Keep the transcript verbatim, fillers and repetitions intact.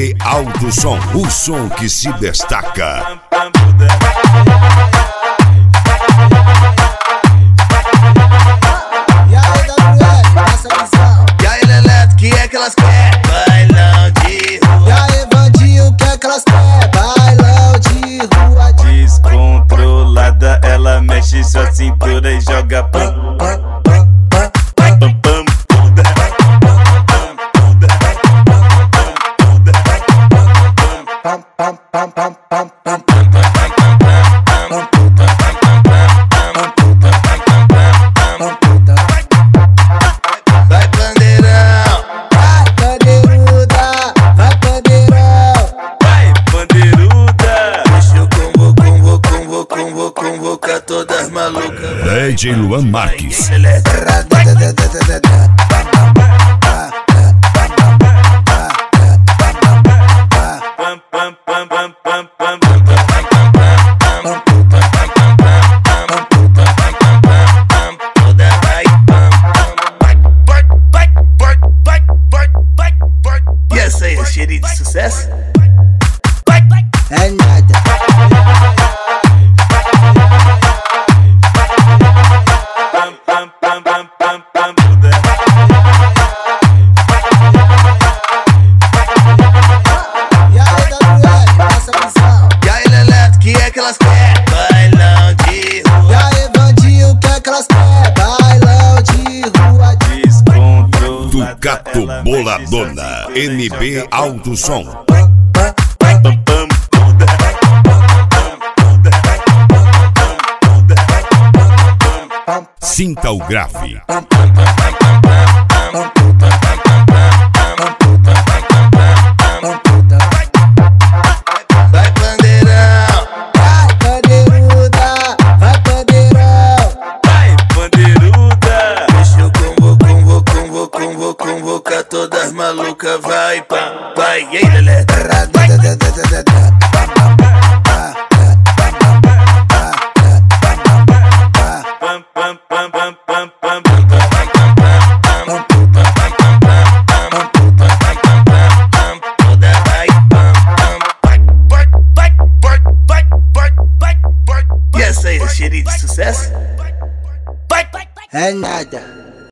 B Alto Som, o som que se destaca. E aí, W L, passa a visão. E aí, Leleto, que é que elas querem? Bailão de rua. E aí, Vandinho, o que é que elas querem? Bailão de rua. Descontrolada, ela mexe sua cintura e joga pam, pam, pam, pam, pam, pam. Pam, pam, pam, pam, pam, pam. Vai, bandeirão. Vai, bandeiruda, vai, bandeirão. Vai, bandeiruda. Deixa eu convocar, convocar, convocar, convocar, convocar todas as malucas. D J Luan Marques. Leleto. Pam, pam, pam, pam, pam, pam. Toda vai, pam, pam. Vai, vai, vai, vai, vai, vai, vai. E essa aí é cheirinho de sucesso? É nada. Pam, pam, pam, pam, pam, pam. E aí, W L, passa a visão. E aí, Leleto, que é que elas querem? Bailão de E rua. aí, Vandinho, o que é que elas querem? Bailão de rua. Descontrolada, Ducato ela mexe sua Boladona, cintura e N B joga Alto Som. pam, pam. Sinta o grave. Vai, bandeirão. Vai, bandeiruda, vai, bandeirão. Vai, bandeiruda. Deixa eu convocar, convocar, convocar, convocar, convocar todas as malucas. Vai, pam, vai. E aí, Leleto. Pam, pam, pam, pam, pam, pam. Toda vai, pam, pam. Vai, vai, vai, vai, vai, vai, vai, vai. E essa aí é cheirinho de sucesso? É nada.